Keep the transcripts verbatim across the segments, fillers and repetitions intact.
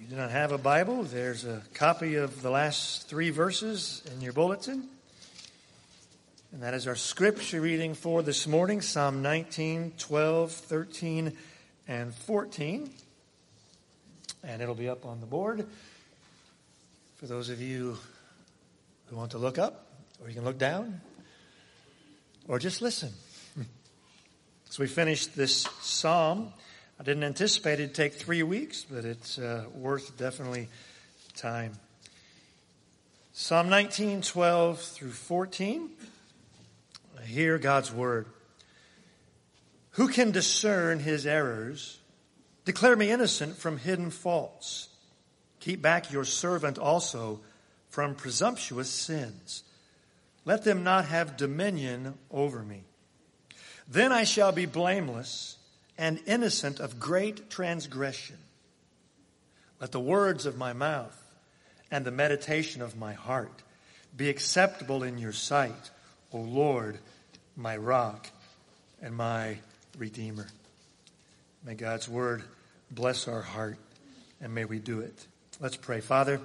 If you do not have a Bible, there's a copy of the last three verses in your bulletin. And that is our scripture reading for this morning, Psalm nineteen, twelve, thirteen, and fourteen. And it'll be up on the board for those of you who want to look up, or you can look down, or just listen. So we finished this psalm. I didn't anticipate it'd take three weeks, but it's uh, worth definitely time. Psalm nineteen, twelve through fourteen. Hear God's word. Who can discern his errors? Declare me innocent from hidden faults. Keep back your servant also from presumptuous sins. Let them not have dominion over me. Then I shall be blameless and innocent of great transgression. Let the words of my mouth and the meditation of my heart be acceptable in your sight, O Lord, my rock and my redeemer. May God's word bless our heart, and may we do it. Let's pray. Father,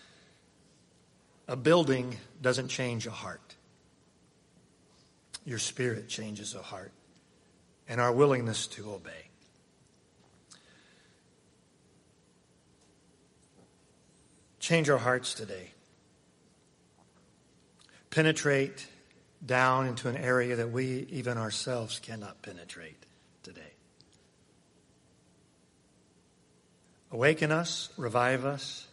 a building doesn't change a heart. Your spirit changes a heart and our willingness to obey. Change our hearts today. Penetrate down into an area that we even ourselves cannot penetrate today. Awaken us, revive us,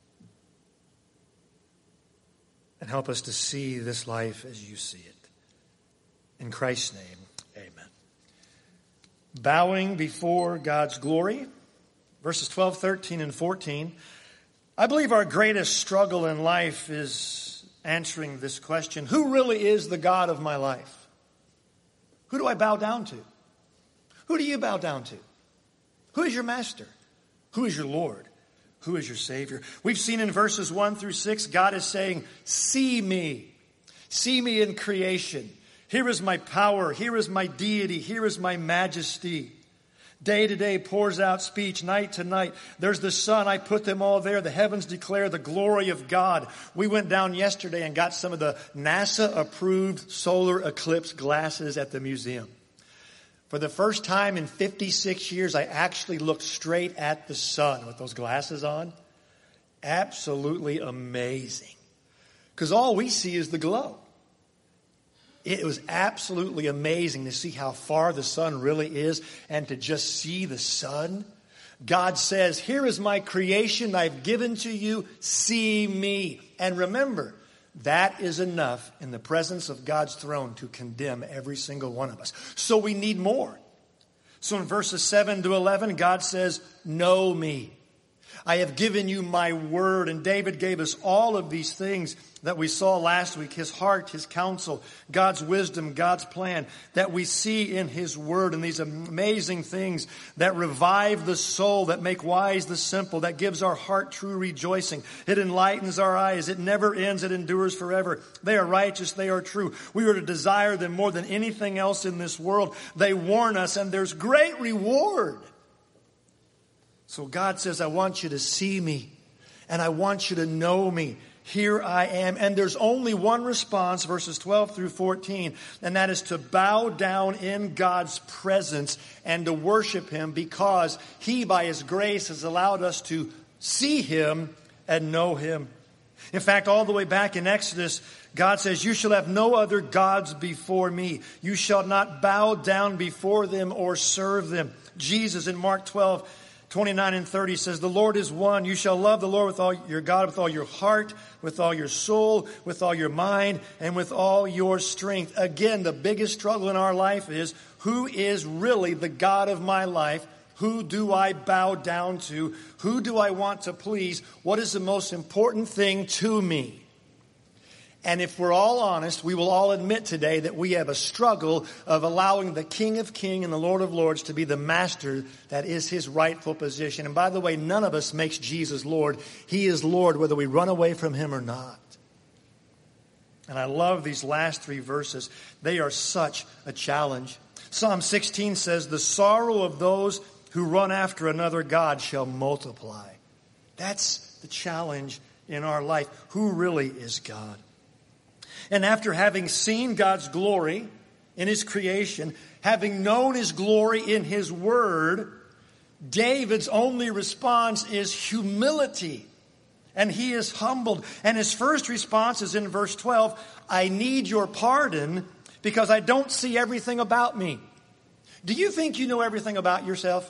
and help us to see this life as you see it. In Christ's name, amen. Bowing before God's glory, verses twelve, thirteen, and fourteen. I believe our greatest struggle in life is answering this question: who really is the God of my life? Who do I bow down to? Who do you bow down to? Who is your master? Who is your Lord? Who is your Savior? We've seen in verses one through six, God is saying, see me. See me in creation. Here is my power. Here is my deity. Here is my majesty. Day to day pours out speech, night to night. There's the sun. I put them all there. The heavens declare the glory of God. We went down yesterday and got some of the NASA-approved solar eclipse glasses at the museum. For the first time in fifty-six years, I actually looked straight at the sun with those glasses on. Absolutely amazing. Because all we see is the glow. It was absolutely amazing to see how far the sun really is and to just see the sun. God says, here is my creation I've given to you. See me. And remember, that is enough in the presence of God's throne to condemn every single one of us. So we need more. So in verses seven to eleven, God says, know me. I have given you my word. And David gave us all of these things that we saw last week. His heart, his counsel, God's wisdom, God's plan that we see in his word. And these amazing things that revive the soul, that make wise the simple, that gives our heart true rejoicing. It enlightens our eyes. It never ends. It endures forever. They are righteous. They are true. We are to desire them more than anything else in this world. They warn us, and there's great reward. So God says, I want you to see me, and I want you to know me. Here I am. And there's only one response, verses twelve through fourteen, and that is to bow down in God's presence and to worship him, because he, by his grace, has allowed us to see him and know him. In fact, all the way back in Exodus, God says, you shall have no other gods before me. You shall not bow down before them or serve them. Jesus in Mark twelve, twenty-nine and thirty says, the Lord is one. You shall love the Lord with all your God, with all your heart, with all your soul, with all your mind, and with all your strength. Again, the biggest struggle in our life is, who is really the God of my life? Who do I bow down to? Who do I want to please? What is the most important thing to me? And if we're all honest, we will all admit today that we have a struggle of allowing the King of Kings and the Lord of Lords to be the master that is his rightful position. And by the way, none of us makes Jesus Lord. He is Lord whether we run away from him or not. And I love these last three verses. They are such a challenge. Psalm sixteen says, the sorrow of those who run after another God shall multiply. That's the challenge in our life. Who really is God? And after having seen God's glory in his creation, having known his glory in his word, David's only response is humility. And he is humbled. And his first response is in verse twelve, I need your pardon because I don't see everything about me. Do you think you know everything about yourself?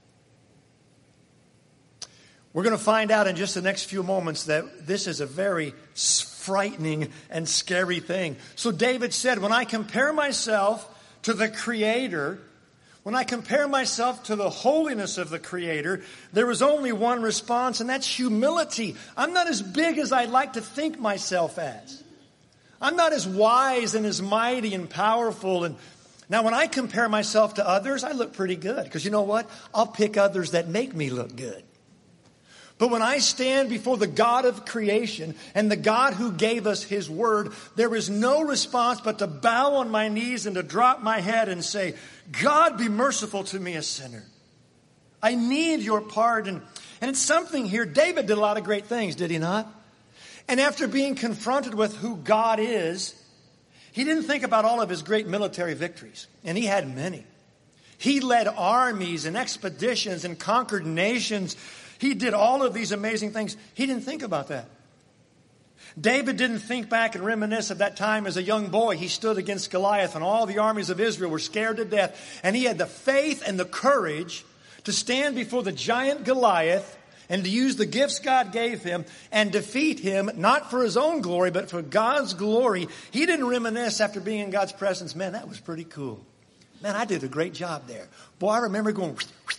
We're going to find out in just the next few moments that this is a very frightening and scary thing. So David said, when I compare myself to the Creator, when I compare myself to the holiness of the Creator, there is only one response, and that's humility. I'm not as big as I'd like to think myself as. I'm not as wise and as mighty and powerful. And now when I compare myself to others, I look pretty good. Because you know what? I'll pick others that make me look good. But when I stand before the God of creation and the God who gave us his word, there is no response but to bow on my knees and to drop my head and say, God, be merciful to me, a sinner. I need your pardon. And it's something here. David did a lot of great things, did he not? And after being confronted with who God is, he didn't think about all of his great military victories. And he had many. He led armies and expeditions and conquered nations. He did all of these amazing things. He didn't think about that. David didn't think back and reminisce of that time as a young boy. He stood against Goliath and all the armies of Israel were scared to death. And he had the faith and the courage to stand before the giant Goliath and to use the gifts God gave him and defeat him, not for his own glory, but for God's glory. He didn't reminisce after being in God's presence. Man, that was pretty cool. Man, I did a great job there. Boy, I remember going,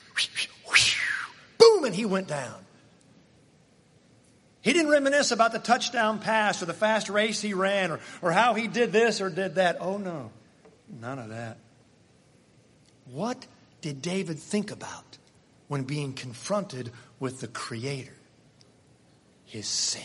boom, and he went down. He didn't reminisce about the touchdown pass or the fast race he ran or, or how he did this or did that. Oh, no, none of that. What did David think about when being confronted with the Creator? His sin.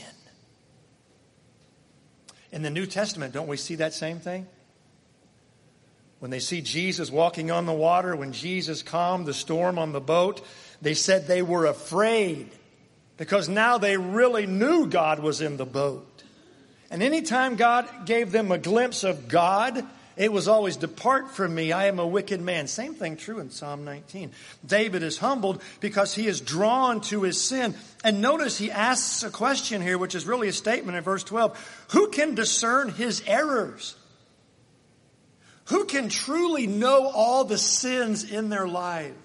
In the New Testament, don't we see that same thing? When they see Jesus walking on the water, when Jesus calmed the storm on the boat, they said they were afraid because now they really knew God was in the boat. And anytime God gave them a glimpse of God, it was always, depart from me, I am a wicked man. Same thing true in Psalm nineteen. David is humbled because he is drawn to his sin. And notice he asks a question here, which is really a statement in verse twelve. Who can discern his errors? Who can truly know all the sins in their life?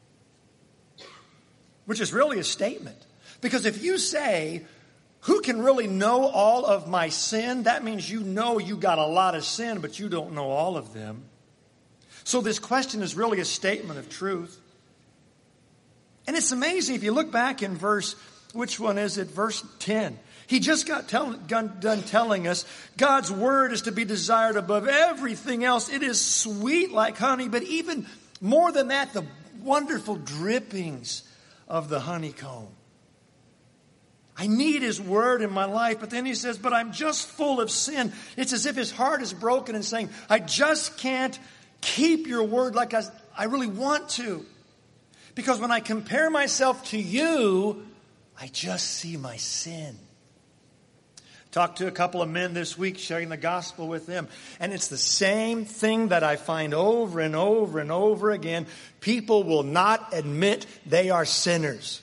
Which is really a statement. Because if you say, who can really know all of my sin? That means you know you got a lot of sin, but you don't know all of them. So this question is really a statement of truth. And it's amazing if you look back in verse, which one is it? Verse ten. He just got tell, done telling us God's word is to be desired above everything else. It is sweet like honey, but even more than that, the wonderful drippings of the honeycomb. I need his word in my life. But then he says, but I'm just full of sin. It's as if his heart is broken and saying, I just can't keep your word like I, I really want to. Because when I compare myself to you, I just see my sin. Talked to a couple of men this week, sharing the gospel with them. And it's the same thing that I find over and over and over again. People will not admit they are sinners.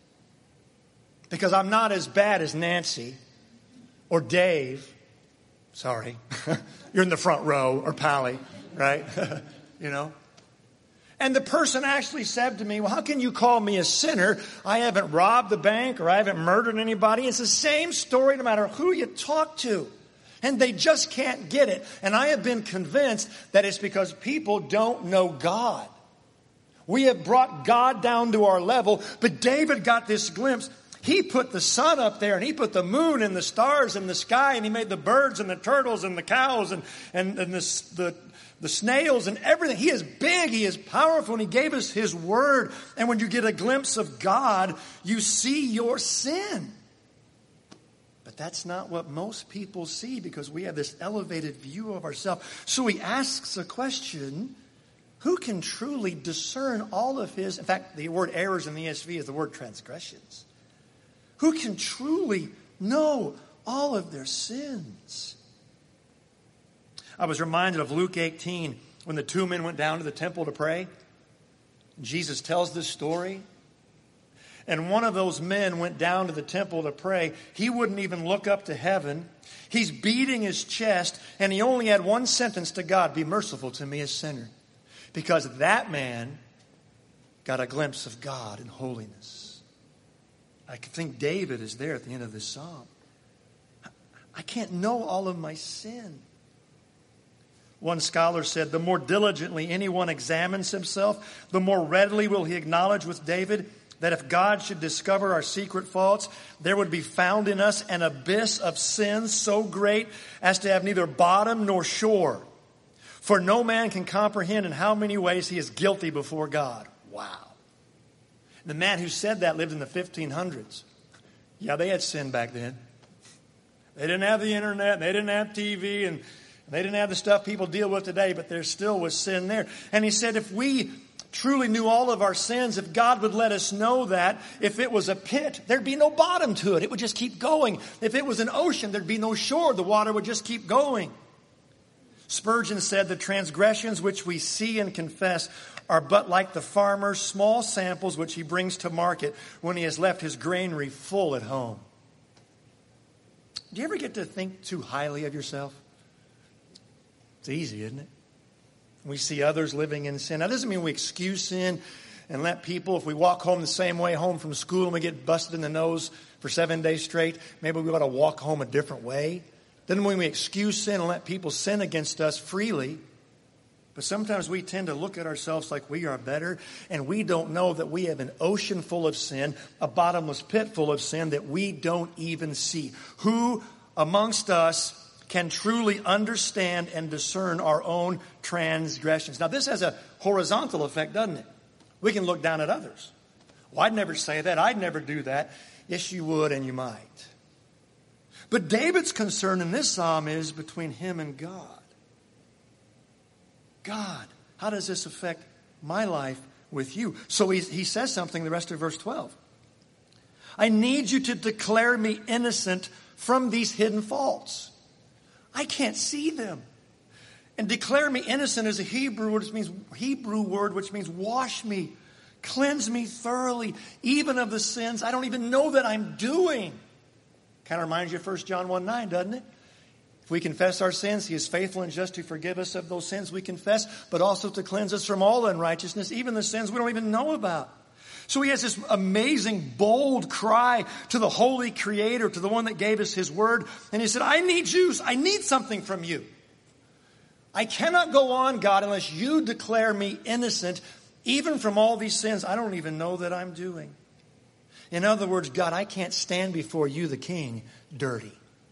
Because I'm not as bad as Nancy or Dave. Sorry. You're in the front row, or Pally, right? You know. And the person actually said to me, well, how can you call me a sinner? I haven't robbed the bank or I haven't murdered anybody. It's the same story no matter who you talk to. And they just can't get it. And I have been convinced that it's because people don't know God. We have brought God down to our level. But David got this glimpse. He put the sun up there, and he put the moon and the stars in the sky, and he made the birds and the turtles and the cows and, and, and the, the, the snails and everything. He is big, he is powerful, and he gave us his word. And when you get a glimpse of God, you see your sin. But that's not what most people see, because we have this elevated view of ourselves. So he asks a question, who can truly discern all of his, in fact, the word errors in the E S V is the word transgressions. Who can truly know all of their sins? I was reminded of Luke eighteen when the two men went down to the temple to pray. Jesus tells this story. And one of those men went down to the temple to pray. He wouldn't even look up to heaven. He's beating his chest, and he only had one sentence to God: be merciful to me, a sinner. Because that man got a glimpse of God in holiness. I think David is there at the end of this psalm. I can't know all of my sin. One scholar said, the more diligently anyone examines himself, the more readily will he acknowledge with David that if God should discover our secret faults, there would be found in us an abyss of sins so great as to have neither bottom nor shore. For no man can comprehend in how many ways he is guilty before God. Wow. The man who said that lived in the fifteen hundreds. Yeah, they had sin back then. They didn't have the internet, they didn't have T V, and they didn't have the stuff people deal with today, but there still was sin there. And he said if we truly knew all of our sins, if God would let us know that, if it was a pit, there'd be no bottom to it. It would just keep going. If it was an ocean, there'd be no shore. The water would just keep going. Spurgeon said the transgressions which we see and confess are but like the farmer's small samples which he brings to market when he has left his granary full at home. Do you ever get to think too highly of yourself? It's easy, isn't it? We see others living in sin. That doesn't mean we excuse sin and let people, if we walk home the same way home from school and we get busted in the nose for seven days straight, maybe we ought to walk home a different way. Doesn't mean we excuse sin and let people sin against us freely. But sometimes we tend to look at ourselves like we are better, and we don't know that we have an ocean full of sin, a bottomless pit full of sin that we don't even see. Who amongst us can truly understand and discern our own transgressions? Now, this has a horizontal effect, doesn't it? We can look down at others. Well, I'd never say that. I'd never do that. Yes, you would, and you might. But David's concern in this psalm is between him and God. God, how does this affect my life with you? So he, he says something in the rest of verse twelve. I need you to declare me innocent from these hidden faults. I can't see them. And declare me innocent is a Hebrew word, which means Hebrew word, which means wash me, cleanse me thoroughly, even of the sins I don't even know that I'm doing. Kind of reminds you of First John one nine, doesn't it? If we confess our sins, he is faithful and just to forgive us of those sins we confess, but also to cleanse us from all unrighteousness, even the sins we don't even know about. So he has this amazing, bold cry to the holy Creator, to the one that gave us his word. And he said, I need you. I need something from you. I cannot go on, God, unless you declare me innocent, even from all these sins I don't even know that I'm doing. In other words, God, I can't stand before you, the King, dirty.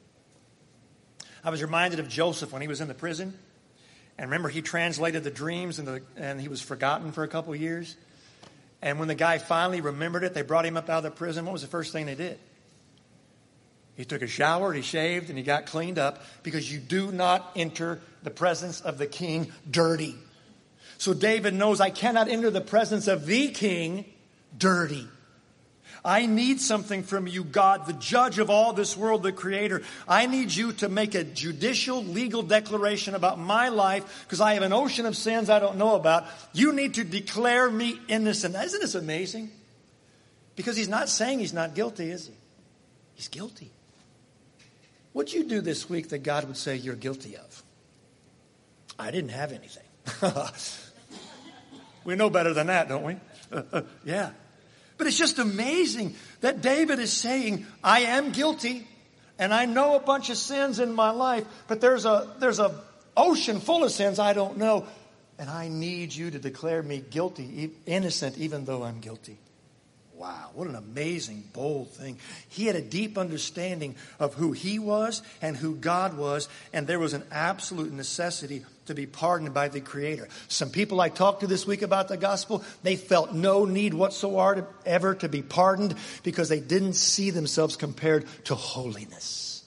I was reminded of Joseph when he was in the prison. And remember, he translated the dreams and, the, and he was forgotten for a couple of years. And when the guy finally remembered it, they brought him up out of the prison. What was the first thing they did? He took a shower, he shaved, and he got cleaned up, because you do not enter the presence of the king dirty. So David knows, I cannot enter the presence of the king dirty. I need something from you, God, the judge of all this world, the creator. I need you to make a judicial, legal declaration about my life, because I have an ocean of sins I don't know about. You need to declare me innocent. Isn't this amazing? Because he's not saying he's not guilty, is he? He's guilty. What'd you do this week that God would say you're guilty of? I didn't have anything. We know better than that, don't we? Yeah. But it's just amazing that David is saying, I am guilty, and I know a bunch of sins in my life, but there's a there's a ocean full of sins I don't know, and I need you to declare me guilty, innocent, even though I'm guilty. Wow, what an amazing, bold thing. He had a deep understanding of who he was and who God was, and there was an absolute necessity to be pardoned by the Creator. Some people I talked to this week about the gospel, they felt no need whatsoever to be pardoned because they didn't see themselves compared to holiness.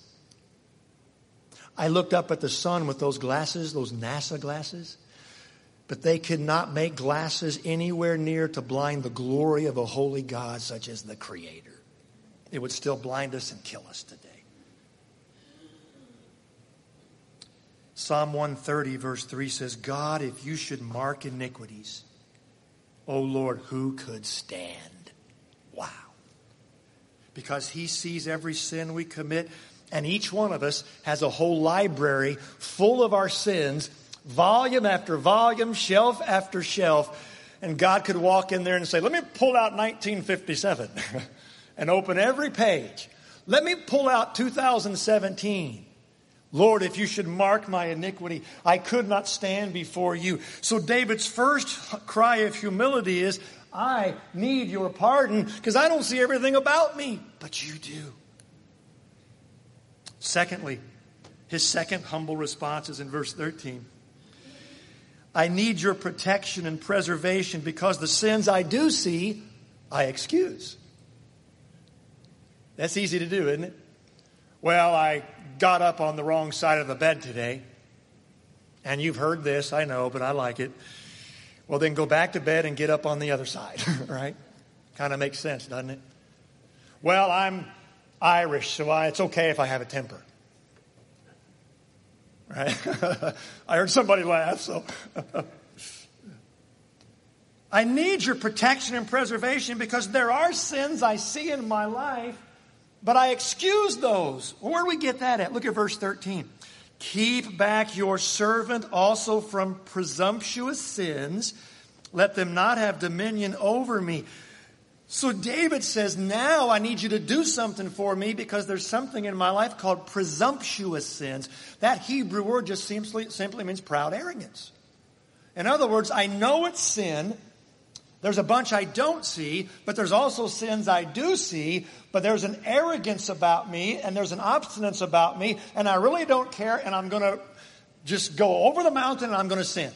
I looked up at the sun with those glasses, those NASA glasses, but they could not make glasses anywhere near to blind the glory of a holy God such as the Creator. it would still blind us and kill us today. Psalm one thirty verse three says, God, if you should mark iniquities, O Lord, who could stand? Wow. Because he sees every sin we commit, and each one of us has a whole library full of our sins, volume after volume, shelf after shelf. And God could walk in there and say, let me pull out nineteen fifty-seven and open every page. Let me pull out two thousand seventeen. Lord, if you should mark my iniquity, I could not stand before you. So David's first cry of humility is, I need your pardon because I don't see everything about me, but you do. Secondly, his second humble response is in verse thirteen. I need your protection and preservation because the sins I do see, I excuse. That's easy to do, isn't it? Well, I got up on the wrong side of the bed today. And you've heard this, I know, but I like it. Well, then go back to bed and get up on the other side, right? Kind of makes sense, doesn't it? Well, I'm Irish, so I, it's okay if I have a temper. Right? I heard somebody laugh, so. I need your protection and preservation because there are sins I see in my life, but I excuse those. Where do we get that at? Look at verse thirteen. Keep back your servant also from presumptuous sins. Let them not have dominion over me. So David says, now I need you to do something for me because there's something in my life called presumptuous sins. That Hebrew word just simply, simply means proud arrogance. In other words, I know it's sin. There's a bunch I don't see, but there's also sins I do see. But there's an arrogance about me and there's an obstinance about me. And I really don't care and I'm going to just go over the mountain and I'm going to sin.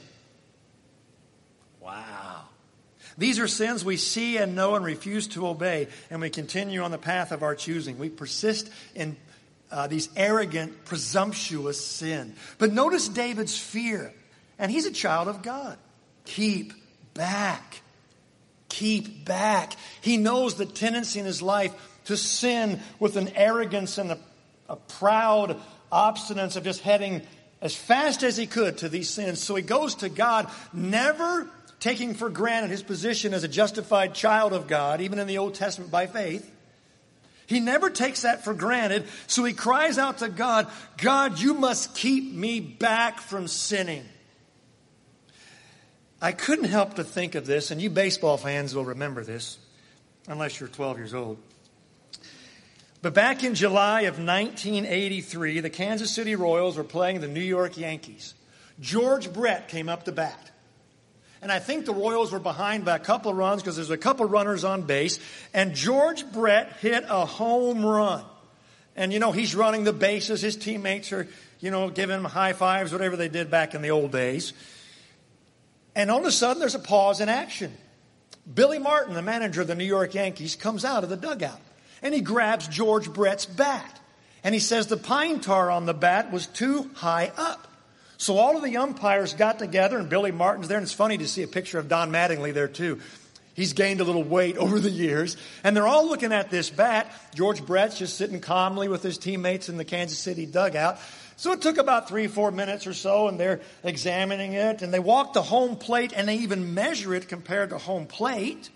Wow. These are sins we see and know and refuse to obey, and we continue on the path of our choosing. We persist in uh, these arrogant, presumptuous sin. But notice David's fear, and he's a child of God. Keep back. Keep back. He knows the tendency in his life to sin with an arrogance and a, a proud obstinance of just heading as fast as he could to these sins. So he goes to God, never taking for granted his position as a justified child of God, even in the Old Testament by faith. He never takes that for granted, so he cries out to God, God, you must keep me back from sinning. I couldn't help to think of this, and you baseball fans will remember this, unless you're twelve years old. But back in July of nineteen eighty-three, the Kansas City Royals were playing the New York Yankees. George Brett came up to bat. And I think the Royals were behind by a couple of runs because there's a couple of runners on base. And George Brett hit a home run. And, you know, he's running the bases. His teammates are, you know, giving him high fives, whatever they did back in the old days. And all of a sudden, there's a pause in action. Billy Martin, the manager of the New York Yankees, comes out of the dugout. And he grabs George Brett's bat. And he says the pine tar on the bat was too high up. So all of the umpires got together, and Billy Martin's there, and it's funny to see a picture of Don Mattingly there too. He's gained a little weight over the years, and they're all looking at this bat. George Brett's just sitting calmly with his teammates in the Kansas City dugout. So it took about three, four minutes or so, and they're examining it, and they walk to home plate, and they even measure it compared to home plate.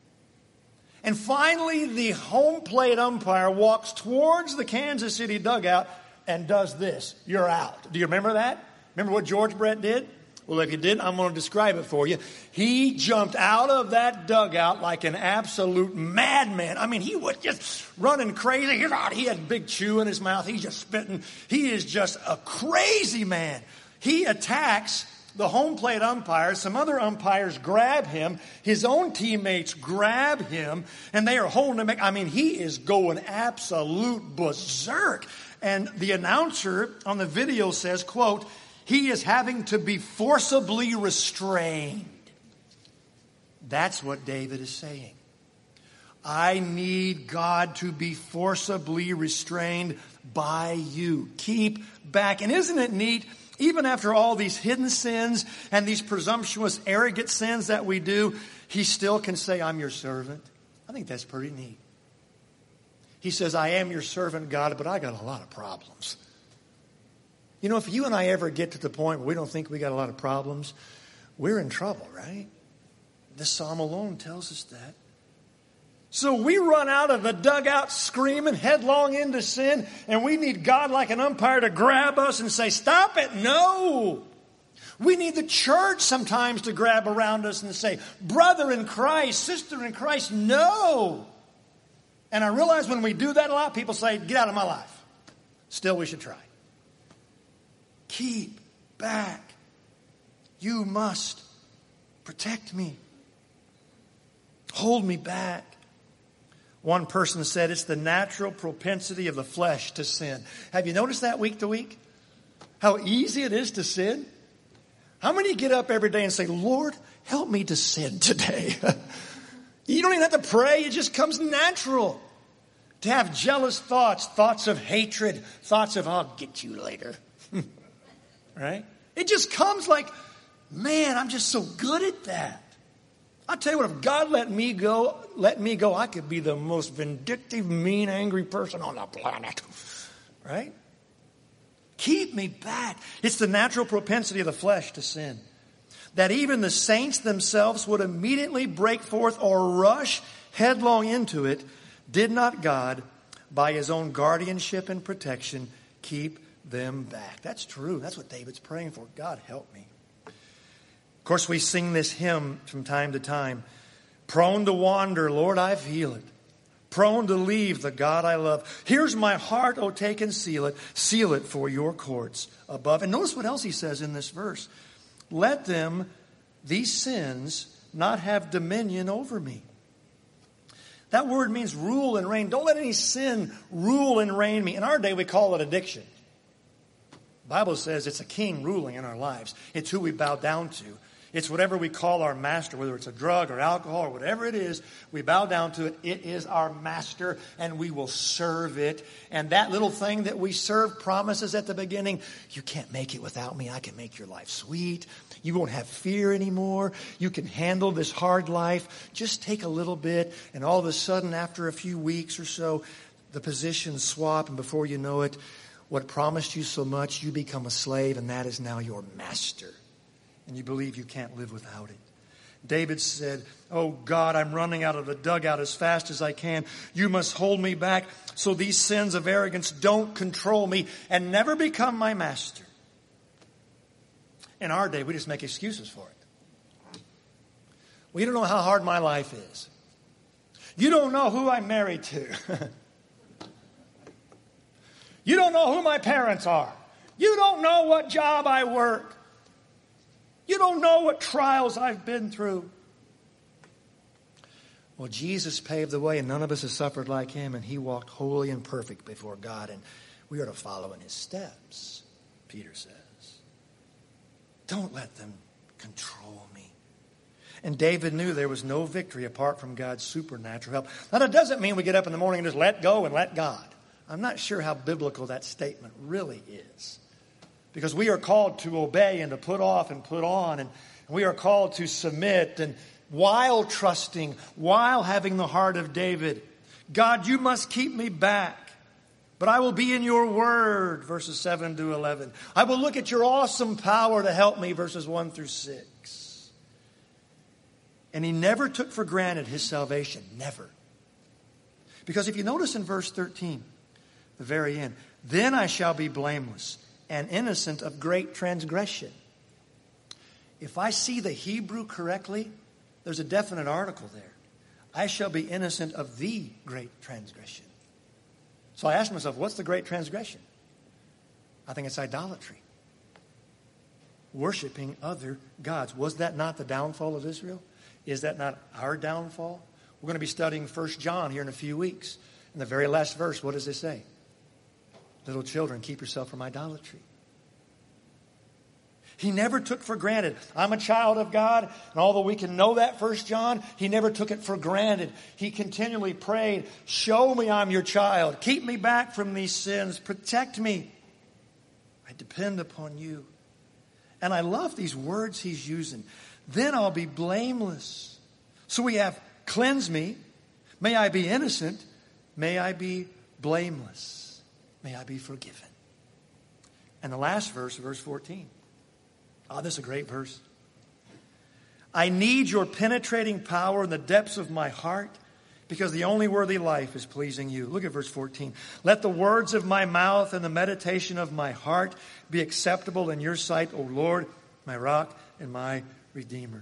And finally, the home plate umpire walks towards the Kansas City dugout and does this. You're out. Do you remember that? Remember what George Brett did? Well, if you didn't, I'm going to describe it for you. He jumped out of that dugout like an absolute madman. I mean, he was just running crazy. He had a big chew in his mouth. He's just spitting. He is just a crazy man. He attacks the home plate umpire. Some other umpires grab him. His own teammates grab him, and they are holding him. I mean, he is going absolute berserk. And the announcer on the video says, quote, he is having to be forcibly restrained. That's what David is saying. I need God to be forcibly restrained by you. Keep back. And isn't it neat? Even after all these hidden sins and these presumptuous, arrogant sins that we do, he still can say, I'm your servant. I think that's pretty neat. He says, I am your servant, God, but I got a lot of problems. You know, if you and I ever get to the point where we don't think we got a lot of problems, we're in trouble, right? This psalm alone tells us that. So we run out of the dugout screaming headlong into sin, and we need God like an umpire to grab us and say, stop it. No. We need the church sometimes to grab around us and say, brother in Christ, sister in Christ, no. And I realize when we do that a lot, people say, get out of my life. Still, we should try. Keep back. You must protect me. Hold me back. One person said it's the natural propensity of the flesh to sin. Have you noticed that week to week? How easy it is to sin? How many get up every day and say, Lord, help me to sin today? You don't even have to pray. It just comes natural. To have jealous thoughts, thoughts of hatred, thoughts of, I'll get you later. Right? It just comes like, man, I'm just so good at that. I tell you what, if God let me go, let me go, I could be the most vindictive, mean, angry person on the planet. Right? Keep me back. It's the natural propensity of the flesh to sin. That even the saints themselves would immediately break forth or rush headlong into it, did not God, by his own guardianship and protection, keep them back. That's true. That's what David's praying for. God, help me. Of course, we sing this hymn from time to time. Prone to wander, Lord, I feel it. Prone to leave the God I love. Here's my heart, oh, take and seal it. Seal it for your courts above. And notice what else he says in this verse. Let them, these sins, not have dominion over me. That word means rule and reign. Don't let any sin rule and reign me. In our day, we call it addiction. The Bible says it's a king ruling in our lives. It's who we bow down to. It's whatever we call our master, whether it's a drug or alcohol or whatever it is, we bow down to it. It is our master, and we will serve it. And that little thing that we serve promises at the beginning, you can't make it without me. I can make your life sweet. You won't have fear anymore. You can handle this hard life. Just take a little bit, and all of a sudden, after a few weeks or so, the positions swap, and before you know it, what promised you so much, you become a slave, and that is now your master. And you believe you can't live without it. David said, oh God, I'm running out of the dugout as fast as I can. You must hold me back so these sins of arrogance don't control me and never become my master. In our day, we just make excuses for it. Well, you don't know how hard my life is. You don't know who I'm married to. You don't know who my parents are. You don't know what job I work. You don't know what trials I've been through. Well, Jesus paved the way, and none of us have suffered like him, and he walked holy and perfect before God, and we are to follow in his steps, Peter says. Don't let them control me. And David knew there was no victory apart from God's supernatural help. Now, that doesn't mean we get up in the morning and just let go and let God. I'm not sure how biblical that statement really is. Because we are called to obey and to put off and put on. And we are called to submit. And while trusting, while having the heart of David, God, you must keep me back. But I will be in your word, verses seven to eleven. I will look at your awesome power to help me, verses one through six. And he never took for granted his salvation. Never. Because if you notice in verse thirteen, the very end, then I shall be blameless and innocent of great transgression. If I see the Hebrew correctly, there's a definite article there. I shall be innocent of the great transgression. So I asked myself, what's the great transgression? I think it's idolatry. Worshipping other gods. Was that not the downfall of Israel? Is that not our downfall? We're going to be studying First John here in a few weeks. In the very last verse, what does it say? Little children, keep yourself from idolatry. He never took for granted. I'm a child of God. And although we can know that, First John, he never took it for granted. He continually prayed, show me I'm your child. Keep me back from these sins. Protect me. I depend upon you. And I love these words he's using. Then I'll be blameless. So we have cleanse me. May I be innocent. May I be blameless. May I be forgiven. And the last verse, verse fourteen. Oh, this is a great verse. I need your penetrating power in the depths of my heart, because the only worthy life is pleasing you. Look at verse fourteen. Let the words of my mouth and the meditation of my heart be acceptable in your sight, O Lord, my rock and my redeemer.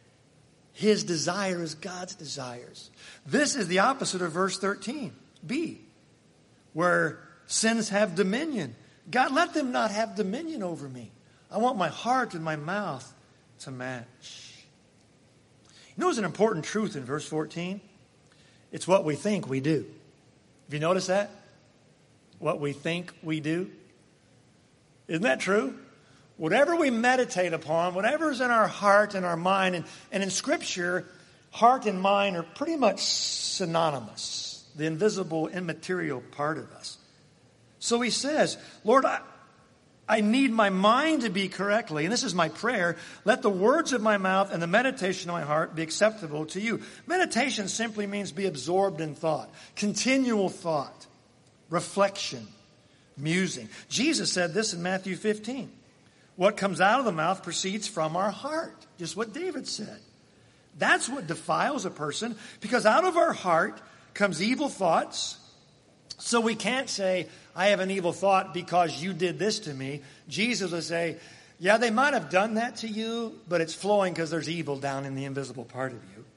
His desire is God's desires. This is the opposite of verse thirteen, B, where sins have dominion. God, let them not have dominion over me. I want my heart and my mouth to match. You know, there's an important truth in verse fourteen. It's what we think we do. Have you noticed that? What we think we do. Isn't that true? Whatever we meditate upon, whatever's in our heart and our mind, and, and in Scripture, heart and mind are pretty much synonymous. The invisible, immaterial part of us. So he says, Lord, I, I need my mind to be correctly, and this is my prayer, let the words of my mouth and the meditation of my heart be acceptable to you. Meditation simply means be absorbed in thought, continual thought, reflection, musing. Jesus said this in Matthew fifteen. What comes out of the mouth proceeds from our heart, just what David said. That's what defiles a person, because out of our heart comes evil thoughts. So we can't say, I have an evil thought because you did this to me. Jesus will say, yeah, they might have done that to you, but it's flowing because there's evil down in the invisible part of you.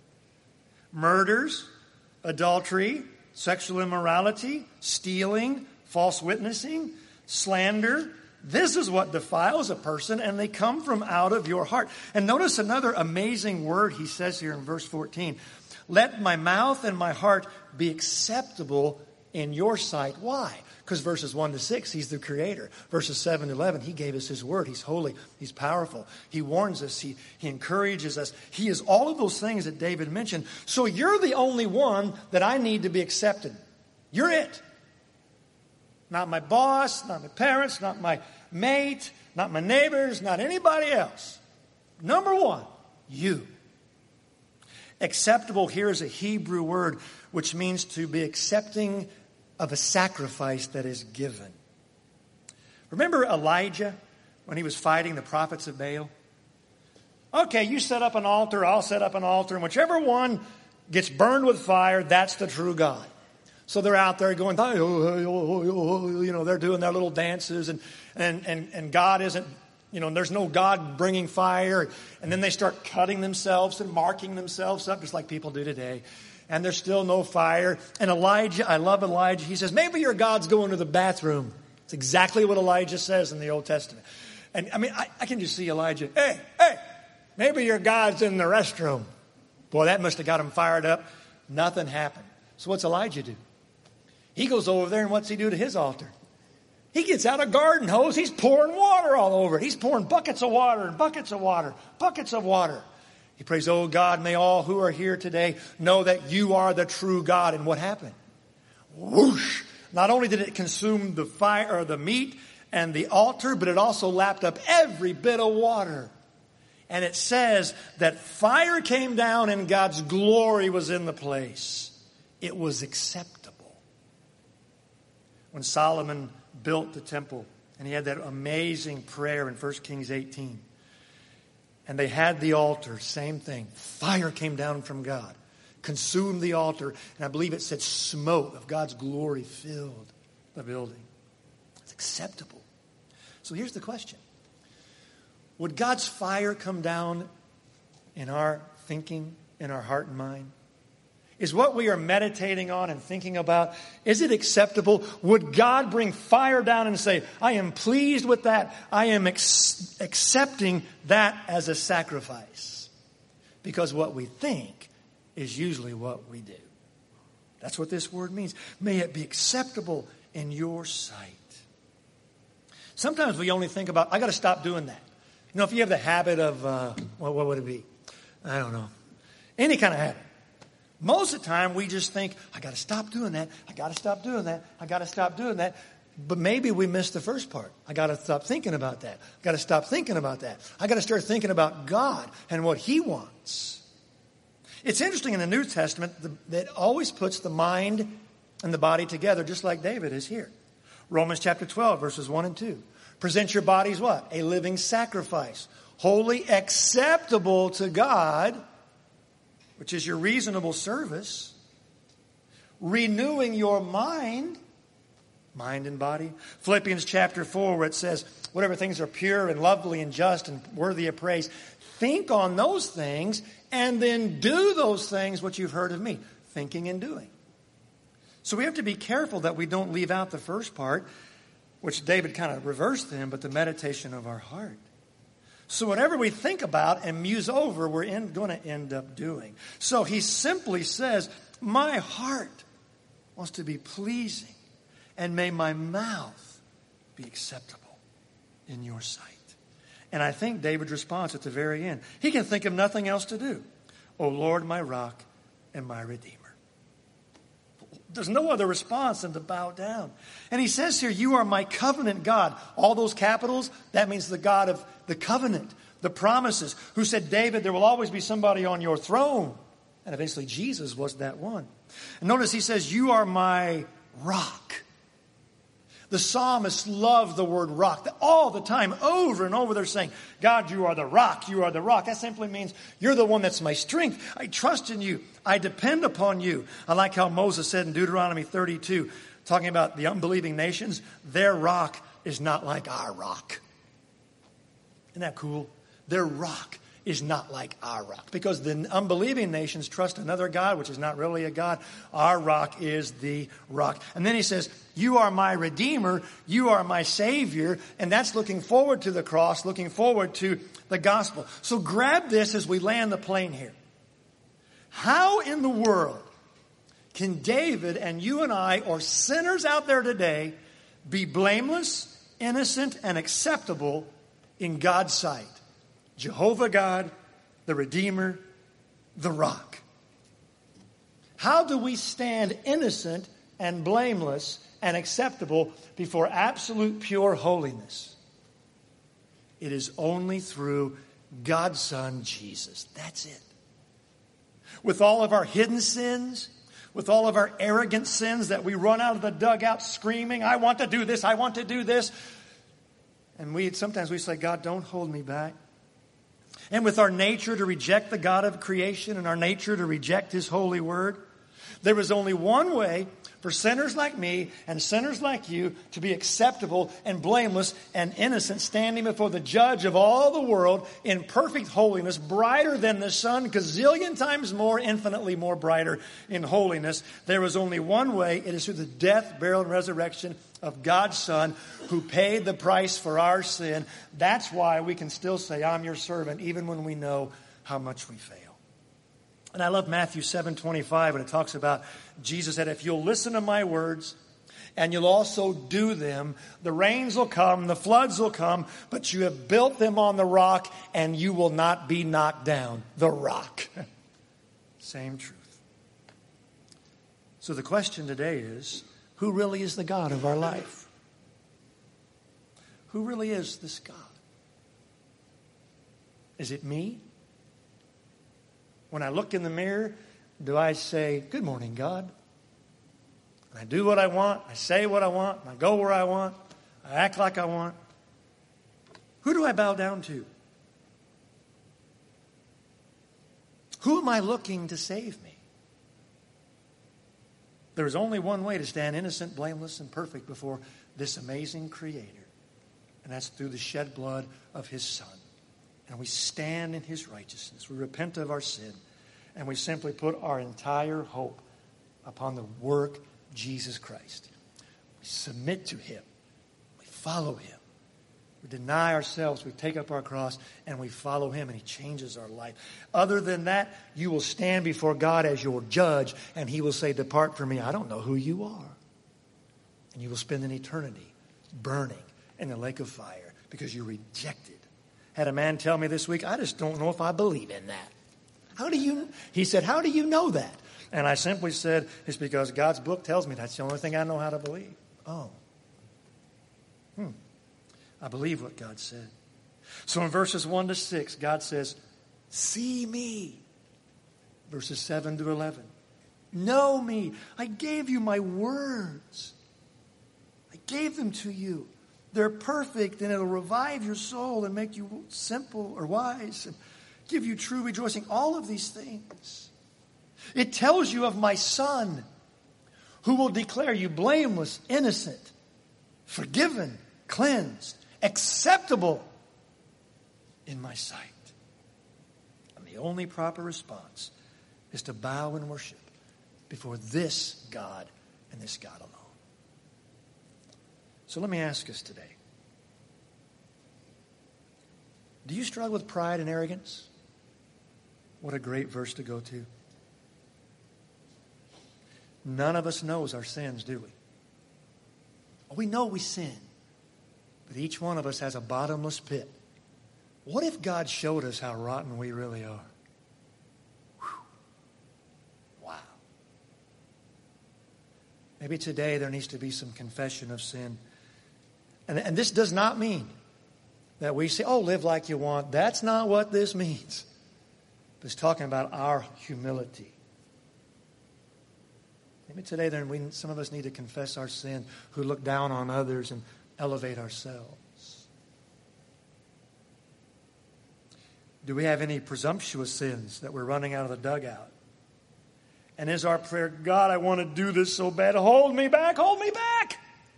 Murders, adultery, sexual immorality, stealing, false witnessing, slander. This is what defiles a person, and they come from out of your heart. And notice another amazing word he says here in verse fourteen. Let my mouth and my heart be acceptable in your sight. Why? Because verses one to six, he's the creator. Verses seven to eleven, he gave us his word. He's holy. He's powerful. He warns us. He, he encourages us. He is all of those things that David mentioned. So you're the only one that I need to be accepted. You're it. Not my boss, not my parents, not my mate, not my neighbors, not anybody else. Number one, you. Acceptable here is a Hebrew word which means to be accepting of a sacrifice that is given. Remember Elijah when he was fighting the prophets of Baal? Okay, you set up an altar, I'll set up an altar, and whichever one gets burned with fire, that's the true God. So they're out there going, you know, they're doing their little dances, and, and, and, and God isn't, you know, there's no God bringing fire. And then they start cutting themselves and marking themselves up, just like people do today. And there's still no fire. And Elijah, I love Elijah, he says, maybe your God's going to the bathroom. It's exactly what Elijah says in the Old Testament. And I mean, I, I can just see Elijah, hey, hey, maybe your God's in the restroom. Boy, that must have got him fired up. Nothing happened. So what's Elijah do? He goes over there, and what's he do to his altar? He gets out a garden hose. He's pouring water all over it. He's pouring buckets of water and buckets of water, buckets of water. He prays, oh God, may all who are here today know that you are the true God. And what happened? Whoosh! Not only did it consume the fire or the meat and the altar, but it also lapped up every bit of water. And it says that fire came down and God's glory was in the place. It was acceptable. When Solomon built the temple, and he had that amazing prayer in First Kings eighteen. And they had the altar, same thing. Fire came down from God, consumed the altar, and I believe it said smoke of God's glory filled the building. It's acceptable. So here's the question. Would God's fire come down in our thinking, in our heart and mind? Is what we are meditating on and thinking about, is it acceptable? Would God bring fire down and say, I am pleased with that. I am ex- accepting that as a sacrifice. Because what we think is usually what we do. That's what this word means. May it be acceptable in your sight. Sometimes we only think about, I got to stop doing that. You know, if you have the habit of, uh, what, what would it be? I don't know. Any kind of habit. Most of the time, we just think, I got to stop doing that. I got to stop doing that. I got to stop doing that. But maybe we missed the first part. I got to stop thinking about that. I got to stop thinking about that. I got to start thinking about God and what He wants. It's interesting in the New Testament that always puts the mind and the body together, just like David is here. Romans chapter twelve, verses one and two. Present your bodies what? A living sacrifice, holy, acceptable to God, which is your reasonable service. Renewing your mind, mind and body. Philippians chapter four, where it says, whatever things are pure and lovely and just and worthy of praise, think on those things and then do those things which you've heard of me. Thinking and doing. So we have to be careful that we don't leave out the first part, which David kind of reversed them, but the meditation of our heart. So whatever we think about and muse over, we're in, going to end up doing. So he simply says, my heart wants to be pleasing, and may my mouth be acceptable in your sight. And I think David's response at the very end, he can think of nothing else to do. O Lord, my rock and my redeemer. There's no other response than to bow down. And he says here, you are my covenant God. All those capitals, that means the God of the covenant, the promises, who said, David, there will always be somebody on your throne. And eventually Jesus was that one. And notice he says, you are my rock. The psalmists love the word rock. All the time, over and over, they're saying, God, you are the rock. You are the rock. That simply means you're the one that's my strength. I trust in you. I depend upon you. I like how Moses said in Deuteronomy thirty-two, talking about the unbelieving nations, their rock is not like our rock. Isn't that cool? Their rock is not like our rock. Because the unbelieving nations trust another God, which is not really a God. Our rock is the rock. And then he says, you are my redeemer. You are my savior. And that's looking forward to the cross, looking forward to the gospel. So grab this as we land the plane here. How in the world can David and you and I, or sinners out there today, be blameless, innocent, and acceptable in God's sight? Jehovah God, the Redeemer, the Rock. How do we stand innocent and blameless and acceptable before absolute pure holiness? It is only through God's Son, Jesus. That's it. With all of our hidden sins, with all of our arrogant sins that we run out of the dugout screaming, I want to do this, I want to do this. And we sometimes we say, God, don't hold me back. And with our nature to reject the God of creation and our nature to reject His holy word, there is only one way for sinners like me and sinners like you to be acceptable and blameless and innocent, standing before the judge of all the world in perfect holiness, brighter than the sun, gazillion times more, infinitely more brighter in holiness. There is only one way. It is through the death, burial, and resurrection of God's Son, who paid the price for our sin. That's why we can still say, I'm your servant, even when we know how much we fail. And I love Matthew seven twenty-five when it talks about Jesus said, if you'll listen to my words and you'll also do them, the rains will come, the floods will come, but you have built them on the rock and you will not be knocked down. The rock. Same truth. So the question today is, who really is the God of our life? Who really is this God? Is it me? When I look in the mirror, do I say, good morning, God? And I do what I want. I say what I want. I go where I want. I act like I want. Who do I bow down to? Who am I looking to save me? There is only one way to stand innocent, blameless, and perfect before this amazing Creator. And that's through the shed blood of His Son. And we stand in His righteousness. We repent of our sin. And we simply put our entire hope upon the work of Jesus Christ. We submit to Him. We follow Him. We deny ourselves. We take up our cross and we follow Him, and He changes our life. Other than that, you will stand before God as your judge, and He will say, depart from me. I don't know who you are. And you will spend an eternity burning in the lake of fire because you rejected. Had a man tell me this week, I just don't know if I believe in that. How do you, he said, how do you know that? And I simply said, it's because God's book tells me that's the only thing I know how to believe. Oh. Hmm. I believe what God said. So in verses one to six, God says, see me. Verses seven to eleven. know me. I gave you my words. I gave them to you. They're perfect, and it'll revive your soul and make you simple or wise and give you true rejoicing. All of these things. It tells you of my Son, who will declare you blameless, innocent, forgiven, cleansed, acceptable in my sight. And the only proper response is to bow and worship before this God and this God alone. So let me ask us today. Do you struggle with pride and arrogance? What a great verse to go to. None of us knows our sins, do we? We know we sin. But each one of us has a bottomless pit. What if God showed us how rotten we really are? Whew. Wow. Maybe today there needs to be some confession of sin. And, and this does not mean that we say, oh, live like you want. That's not what this means. It's talking about our humility. Maybe today then we, some of us need to confess our sin, who look down on others and elevate ourselves. Do we have any presumptuous sins that we're running out of the dugout? And is our prayer, God, I want to do this so bad. Hold me back, hold me back.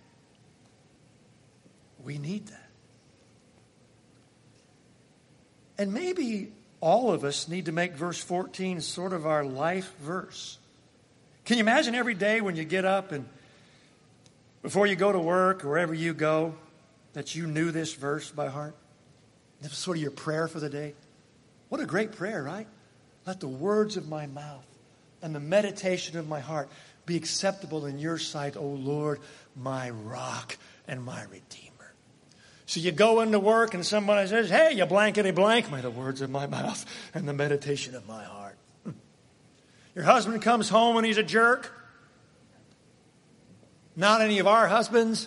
We need that. And maybe all of us need to make verse fourteen sort of our life verse. Can you imagine every day when you get up and before you go to work or wherever you go, that you knew this verse by heart? This was sort of your prayer for the day. What a great prayer, right? Let the words of my mouth and the meditation of my heart be acceptable in your sight, O Lord, my rock and my redeemer. So you go into work and somebody says, hey, you blankety blank, may the words of my mouth and the meditation of my heart. Your husband comes home and he's a jerk. Not any of our husbands.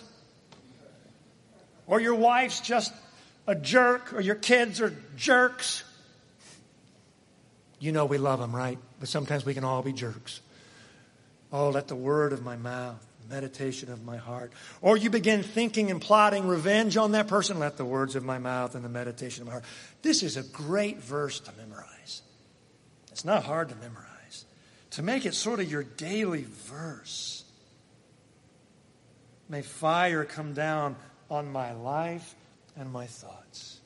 Or your wife's just a jerk, or your kids are jerks. You know we love them, right? But sometimes we can all be jerks. Oh, let the word of my mouth, meditation of my heart. Or you begin thinking and plotting revenge on that person. Let the words of my mouth and the meditation of my heart. This is a great verse to memorize. It's not hard to memorize. To make it sort of your daily verse. May fire come down on my life and my thoughts.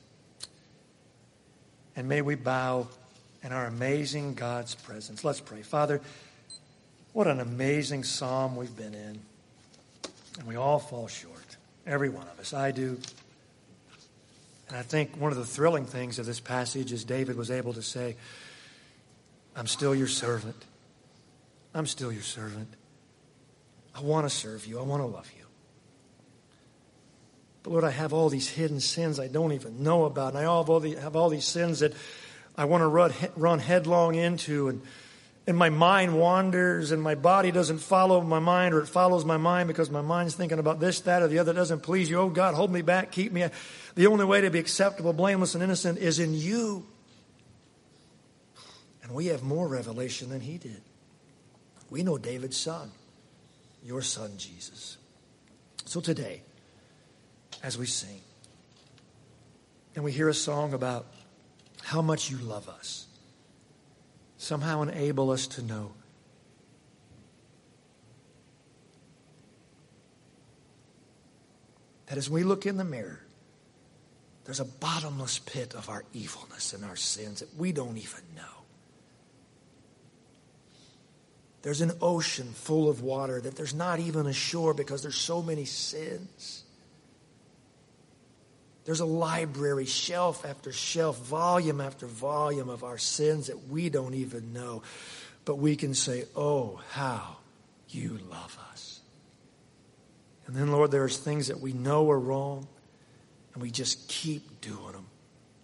And may we bow in our amazing God's presence. Let's pray. Father, what an amazing psalm we've been in. And we all fall short. Every one of us. I do. And I think one of the thrilling things of this passage is David was able to say, I'm still your servant. I'm still your servant. I want to serve you. I want to love you. But Lord, I have all these hidden sins I don't even know about. And I have all, the, have all these sins that I want to run, run headlong into. And, and my mind wanders and my body doesn't follow my mind, or it follows my mind because my mind's thinking about this, that, or the other. It doesn't please you. Oh God, hold me back. Keep me. The only way to be acceptable, blameless, and innocent is in you. And we have more revelation than he did. We know David's son, your son, Jesus. So today, as we sing, and we hear a song about how much you love us, somehow enable us to know that as we look in the mirror, there's a bottomless pit of our evilness and our sins that we don't even know. There's an ocean full of water that there's not even a shore because there's so many sins. There's a library, shelf after shelf, volume after volume of our sins that we don't even know. But we can say, oh, how you love us. And then, Lord, there's things that we know are wrong, and we just keep doing them.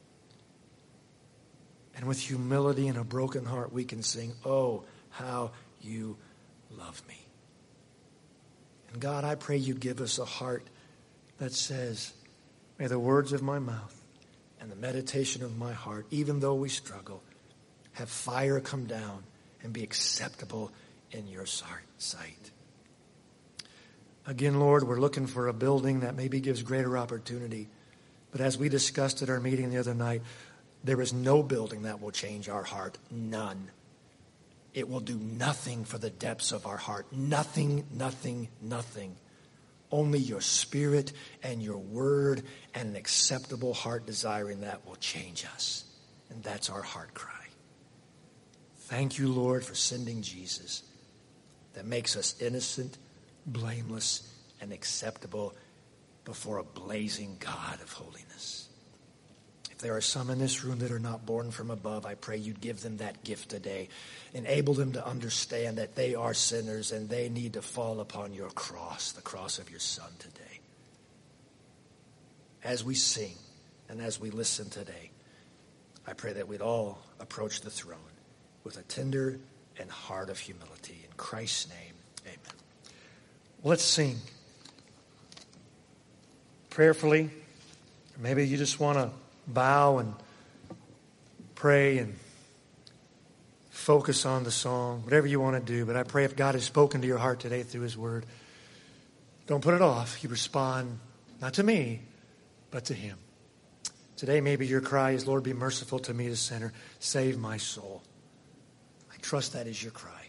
And with humility and a broken heart, we can sing, oh, how you love me. And God, I pray you'd give us a heart that says, may the words of my mouth and the meditation of my heart, even though we struggle, have fire come down and be acceptable in your sight. Again, Lord, we're looking for a building that maybe gives greater opportunity. But as we discussed at our meeting the other night, there is no building that will change our heart. None. It will do nothing for the depths of our heart. Nothing, nothing, nothing. Only your Spirit and your word and an acceptable heart desiring that will change us. And that's our heart cry. Thank you, Lord, for sending Jesus that makes us innocent, blameless, and acceptable before a blazing God of holiness. If there are some in this room that are not born from above, I pray you'd give them that gift today. Enable them to understand that they are sinners and they need to fall upon your cross, the cross of your Son today. As we sing and as we listen today, I pray that we'd all approach the throne with a tender and heart of humility. In Christ's name, amen. Let's sing prayerfully. Maybe you just want to bow and pray and focus on the song, whatever you want to do. But I pray if God has spoken to your heart today through his word, don't put it off. You respond not to me, but to him. Today maybe your cry is, Lord, be merciful to me, a sinner. Save my soul. I trust that is your cry.